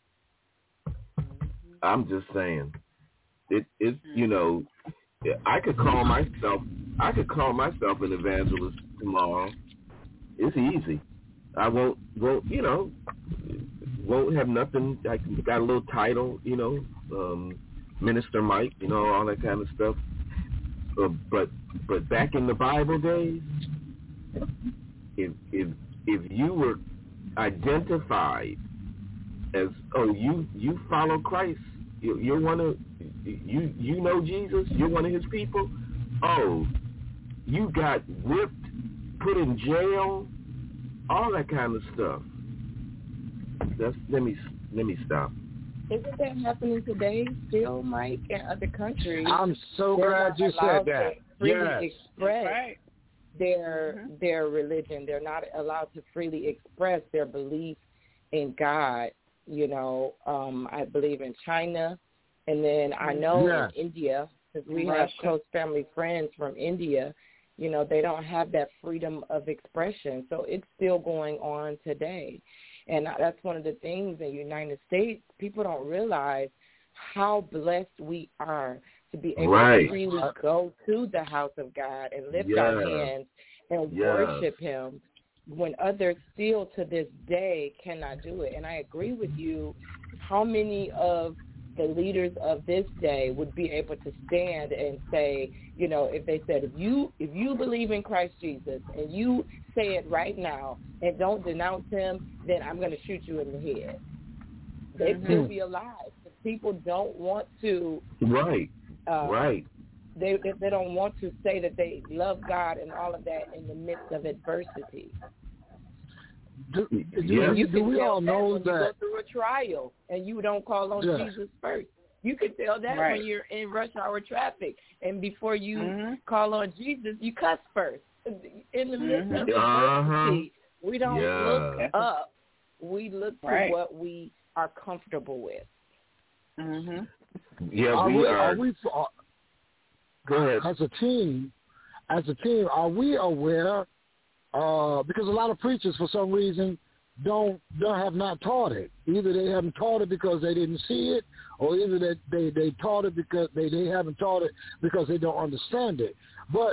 I'm just saying. It it you know, I could call myself I could call myself an evangelist tomorrow. It's easy. I won't won't you know won't have nothing. I got a little title, you know, um, Minister Mike, you know, all that kind of stuff. Uh, but but back in the Bible days, if if if you were identified as oh you you follow Christ, you, you're one of you you know Jesus, you're one of his people. Oh, you got whipped, put in jail, all that kind of stuff. That's, let me let me stop. Isn't that happening today still, Mike, in other countries? I'm so glad you said that. Freely yes. express right. their mm-hmm. their religion. They're not allowed to freely express their belief in God. You know, um, I believe in China, and then I know yes. in India, because we Russia. have close family friends from India. You know, they don't have that freedom of expression, so it's still going on today. And that's one of the things in the United States, people don't realize how blessed we are to be able right. to freely go to the house of God and lift yeah. our hands and yeah. worship him when others still to this day cannot do it. And I agree with you. How many of the leaders of this day would be able to stand and say, you know, if they said, if you if you believe in Christ Jesus and you say it right now and don't denounce him, then I'm going to shoot you in the head. They'd mm-hmm. still be alive. The people don't want to. Right. Uh, right. They they don't want to say that they love God and all of that in the midst of adversity. Do, do, yeah. You do can we tell all that know when that you go through a trial and you don't call on yeah. Jesus first. You can tell that right. when you're in rush hour traffic, and before you mm-hmm. call on Jesus, you cuss first. In the midst mm-hmm. of uh-huh. adversity, we don't yeah. look up. We look to right. what we are comfortable with. Mm-hmm. Yeah, are we, we are. are we are, Go ahead. As a team, as a team, are we aware? Uh, because a lot of preachers, for some reason, don't don't have not taught it. Either they haven't taught it because they didn't see it, or either they they, they taught it because they, they haven't taught it because they don't understand it. But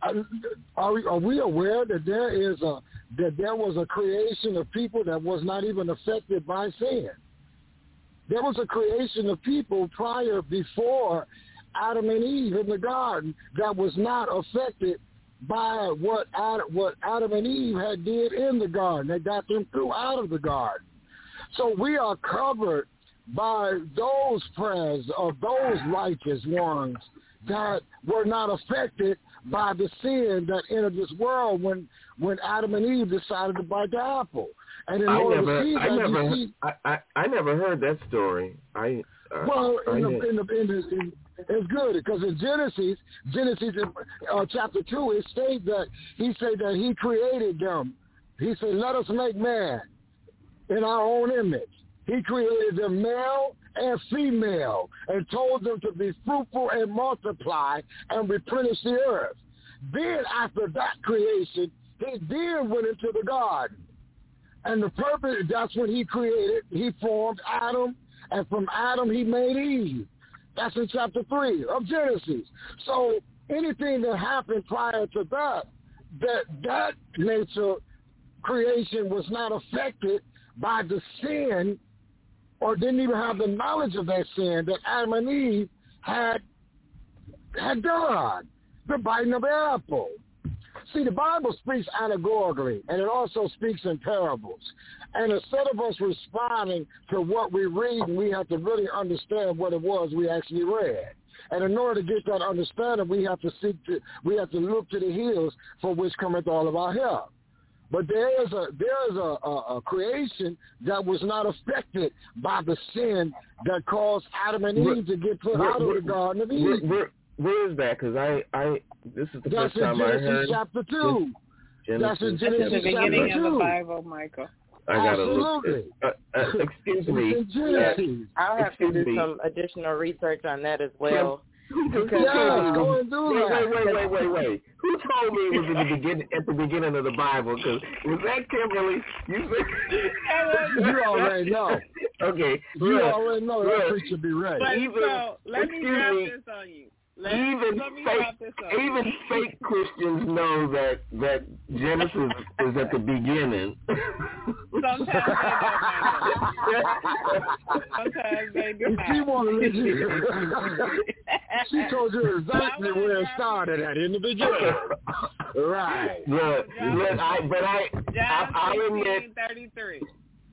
are we, are we aware that there is a that there was a creation of people that was not even affected by sin? There was a creation of people prior, before Adam and Eve in the garden, that was not affected by what Adam, what Adam and Eve had did in the garden. They got them through out of the garden. So we are covered by those prayers of those righteous ones that were not affected by the sin that entered this world when, when Adam and Eve decided to bite the apple. And in I order never, to see I that, never, you see, I, I, I never heard that story. I uh, well, in I the, did. in the, in the, in, it's good because in Genesis, Genesis uh, chapter two, it states that he said that he created them. He said, "Let us make man in our own image." He created them male and female, and told them to be fruitful and multiply and replenish the earth. Then, after that creation, he then went into the garden. And the purpose, that's when he created, he formed Adam, and from Adam he made Eve. That's in chapter three of Genesis. So anything that happened prior to that, that that nature creation was not affected by the sin, or didn't even have the knowledge of that sin that Adam and Eve had had done, the biting of the apple. See, the Bible speaks allegorically, and it also speaks in parables. And instead of us responding to what we read, we have to really understand what it was we actually read. And in order to get that understanding, we have to seek to, we have to look to the hills for which cometh all of our help. But there is a there is a, a, a creation that was not affected by the sin that caused Adam and Eve to get put out of the Garden of Eden. Where, where is that? Because I, I, this is the That's first time in Genesis I heard. chapter two. Genesis, That's in That's Genesis in the chapter beginning two. of the Bible, Michael. I gotta Absolutely. look. Uh, uh, excuse me. Uh, I'll have excuse to do me. some additional research on that as well. Yes, go and do wait, that. wait, wait, wait, wait, wait. Who told me it was at the beginning at the beginning of the Bible? Because was that Kimberly? You You already know. Okay. You look, already know look, that preacher be ready. But Even, so let me excuse drop me, this on you. Let, even let me fake, drop this on even you. fake Christians know that that Genesis is at the beginning. Sometimes they don't, Michael. Sometimes they do not. She want to let you. She told you exactly where it started at in the beginning. Right. Look, look, I, but I, John I, I admit. sixteen thirty-three.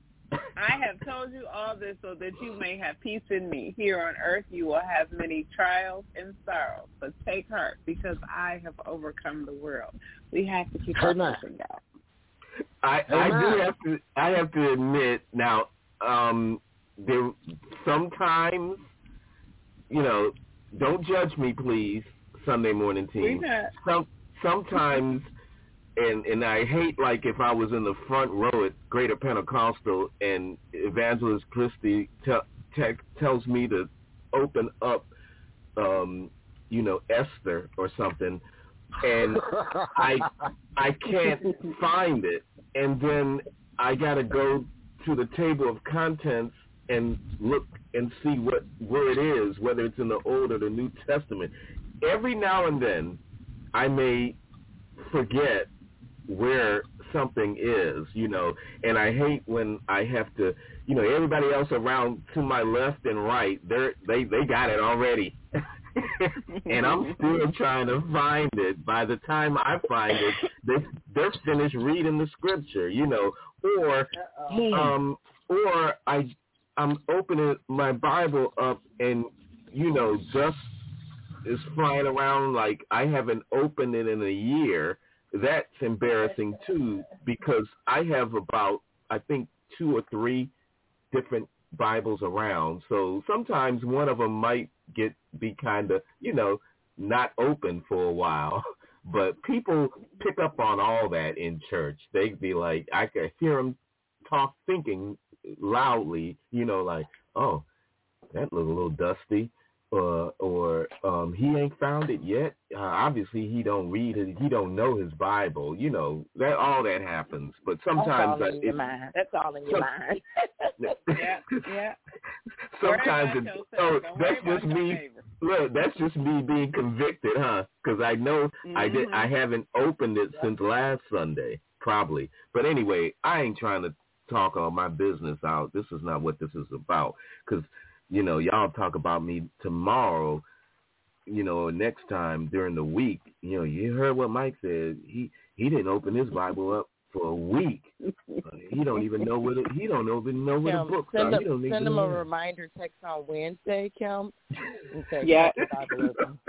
I have told you all this so that you may have peace in me. Here on earth you will have many trials and sorrows, but take heart because I have overcome the world. We have to keep our faith in God. I, I do have to. I have to admit now. Um, there sometimes, you know, don't judge me, please. Sunday morning team. Some sometimes. And and I hate, like, if I was in the front row at Greater Pentecostal and Evangelist Christie te- te- tells me to open up, um, you know, Esther or something, and I I can't find it, and then I got to go to the table of contents and look and see what where it is, whether it's in the Old or the New Testament. Every now and then, I may forget where something is, you know, and I hate when I have to, you know, everybody else around to my left and right, they're, they they got it already, and I'm still trying to find it. By the time I find it, they, they're finished reading the scripture, you know, or um, or I I'm opening my Bible up and, you know, dust is flying around like I haven't opened it in a year. That's embarrassing, too, because I have about, I think, two or three different Bibles around. So sometimes one of them might get be kind of, you know, not open for a while. But people pick up on all that in church. They'd be like, I could hear them talk, thinking loudly, you know, like, oh, that look a little dusty. Uh, or um, he ain't found it yet. Uh, obviously, he don't read it. He don't know his Bible. You know that all that happens. But sometimes that's all in uh, your mind. That's all in your mind. yeah, yeah. Sometimes it, oh, that's just me. Look, that's just me being convicted, huh? Because I know mm-hmm. I did. I haven't opened it since last Sunday, probably. But anyway, I ain't trying to talk all my business out. This is not what this is about. Because you know, y'all talk about me tomorrow, you know, next time during the week. You know, you heard what Mike said. He he didn't open his Bible up for a week. He don't even know what it, he don't even know what Kim, the books send are. A, he don't send even him know. a reminder text on Wednesday, Kim. And say, yeah. Bible open.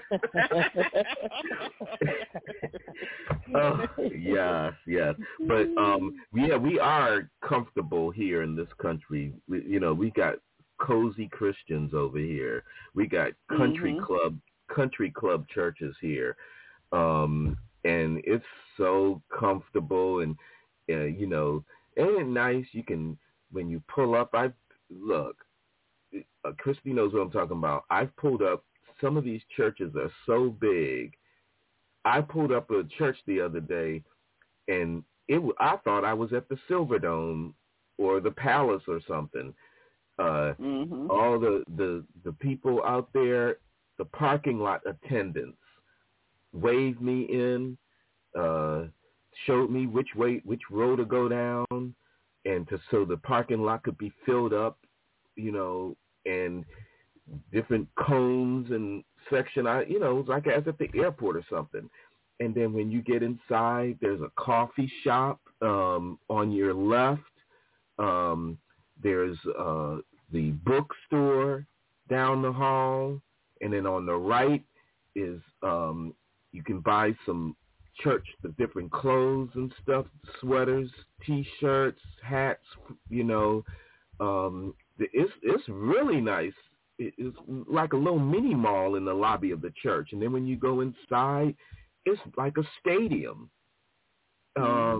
Oh, yes, yes. But, um, yeah, we are comfortable here in this country. We, you know, we got cozy Christians over here. We got country mm-hmm. club, country club churches here. Um, and it's so comfortable and, uh, you know, ain't it nice? You can, when you pull up, I look, uh, Christy knows what I'm talking about. I've pulled up, some of these churches are so big. I pulled up a church the other day, and it I thought I was at the Silverdome or the Palace or something. Uh, mm-hmm. All the, the, the people out there, the parking lot attendants waved me in, uh, showed me which way, which road to go down, and to so the parking lot could be filled up, you know, and different cones and section. I, you know, it's like I was at the airport or something. And then when you get inside, there's a coffee shop um, on your left. Um, there's uh, the bookstore down the hall, and then on the right is um, you can buy some church, the different clothes and stuff, sweaters, T-shirts, hats. You know, um, it's it's really nice. It's like a little mini mall in the lobby of the church, and then when you go inside, it's like a stadium. Um,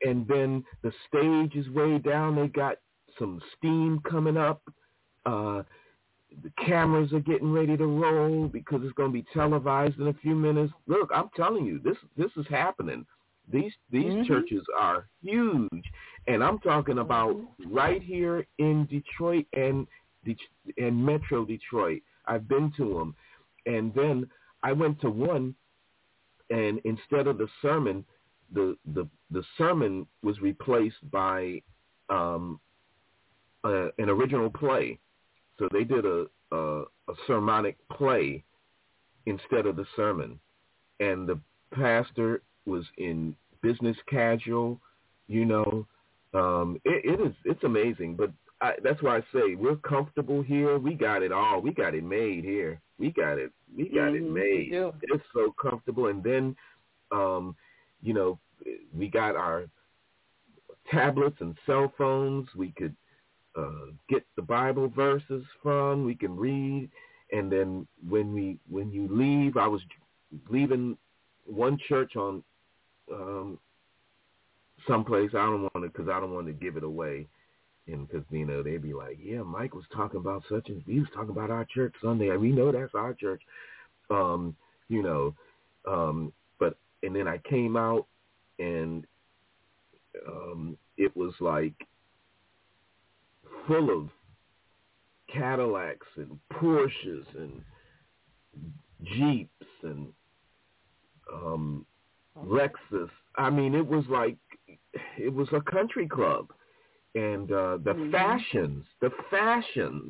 and then the stage is way down. They got some steam coming up. Uh, the cameras are getting ready to roll because it's going to be televised in a few minutes. Look, I'm telling you, this this is happening. These these mm-hmm. churches are huge, and I'm talking about right here in Detroit and and Metro Detroit. I've been to them, and then I went to one, and instead of the sermon, the the, the sermon was replaced by um, a, an original play. So they did a, a a sermonic play instead of the sermon, and the pastor was in business casual. You know, um, it, it is it's amazing. But I, that's why I say we're comfortable here. We got it all. We got it made here. We got it. We got mm-hmm. it made. It's so comfortable. And then, um, you know, we got our tablets and cell phones. We could. Uh, get the Bible verses from, we can read, and then when we when you leave, I was leaving one church on um, someplace. I don't want to because I don't want to give it away, and because you know they'd be like, yeah, Mike was talking about such and he was talking about our church Sunday, and we know that's our church, um, you know, um, but and then I came out and um, it was like. Full of Cadillacs and Porsches and Jeeps and um, Lexus. I mean, it was like it was a country club, and uh, the mm-hmm. fashions, the fashions.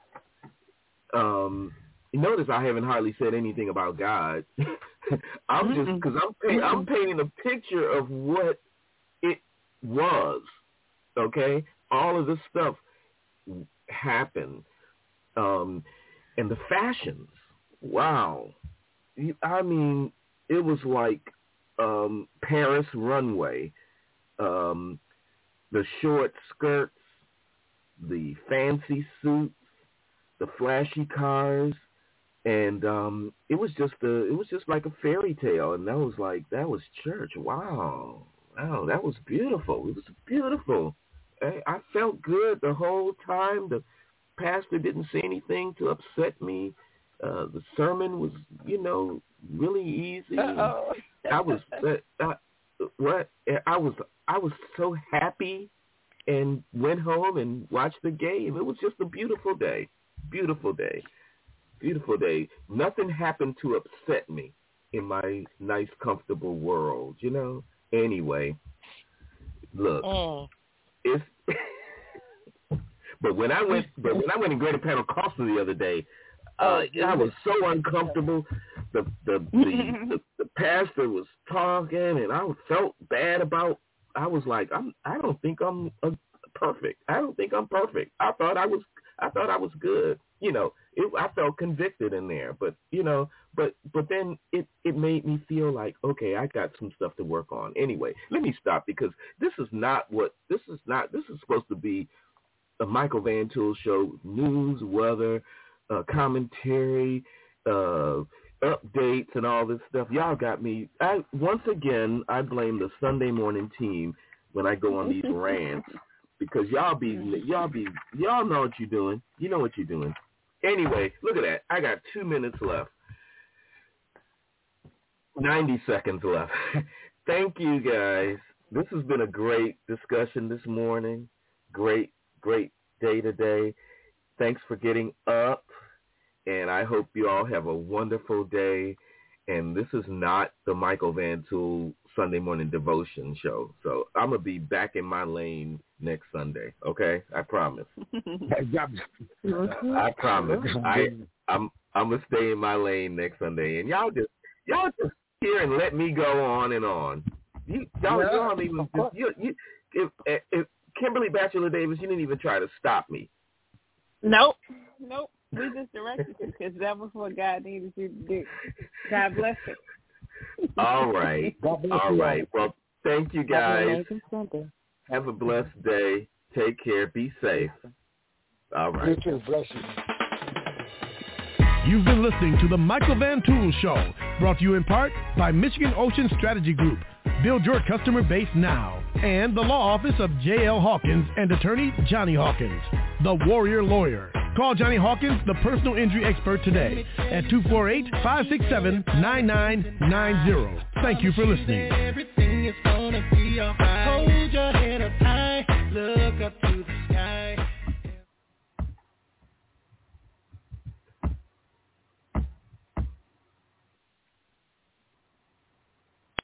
Um, you notice I haven't hardly said anything about God. I'm mm-hmm. just because I'm pay- I'm painting a picture of what it was. Okay, all of this stuff. Happen um, and the fashions, wow. I mean, it was like um, Paris runway, um, the short skirts, the fancy suits, the flashy cars, and um, it was just a, it was just like a fairy tale, and that was like that was church. Wow, wow, that was beautiful. It was beautiful. I felt good the whole time. The pastor didn't say anything to upset me. Uh, the sermon was, you know, really easy. I was, uh, what? I was, I was so happy, and went home and watched the game. It was just a beautiful day, beautiful day, beautiful day. Nothing happened to upset me in my nice, comfortable world, you know. Anyway, look. Mm. It's but when I went, but when I went in Greater Pentecostal the other day, uh, I was so uncomfortable. The the, the the the pastor was talking, and I felt bad about. I was like, I'm. I don't think I'm uh, perfect. I don't think I'm perfect. I thought I was. I thought I was good. You know, it, I felt convicted in there, but you know, but but then it, it made me feel like, okay, I got some stuff to work on. Anyway, let me stop because this is not what this is not. This is supposed to be a Michael Van Tool show, news, weather, uh, commentary, uh, updates, and all this stuff. Y'all got me. I once again, I blame the Sunday morning team when I go on these rants. Because y'all be, y'all be, y'all know what you're doing. You know what you're doing. Anyway, look at that. I got two minutes left. ninety seconds left. Thank you, guys. This has been a great discussion this morning. Great, great day today. Thanks for getting up. And I hope you all have a wonderful day. And this is not the Michael Van Tool Sunday morning devotion show. So I'm going to be back in my lane next Sunday. Okay? I promise. I promise. I, I'm I'm going to stay in my lane next Sunday. And y'all just y'all just here and let me go on and on. You, y'all, yeah, y'all don't even, you, you, if, if Kimberly Batchelor Davis, you didn't even try to stop me. Nope. Nope. We just directed you because that was what God needed you to do. God bless you. All right. All right. Well, thank you, guys. Have a blessed day. Take care. Be safe. All right. You too. Bless you. You've been listening to the Michael Van Tool Show, brought to you in part by Michigan Ocean Strategy Group. Build your customer base now. and the law office of J L Hawkins and attorney Johnny Hawkins, the Warrior Lawyer. Call Johnny Hawkins, the personal injury expert, today at two four eight, five six seven, nine nine nine zero. Thank you for listening. Everything is gonna be all right. Hold your head up high, look up to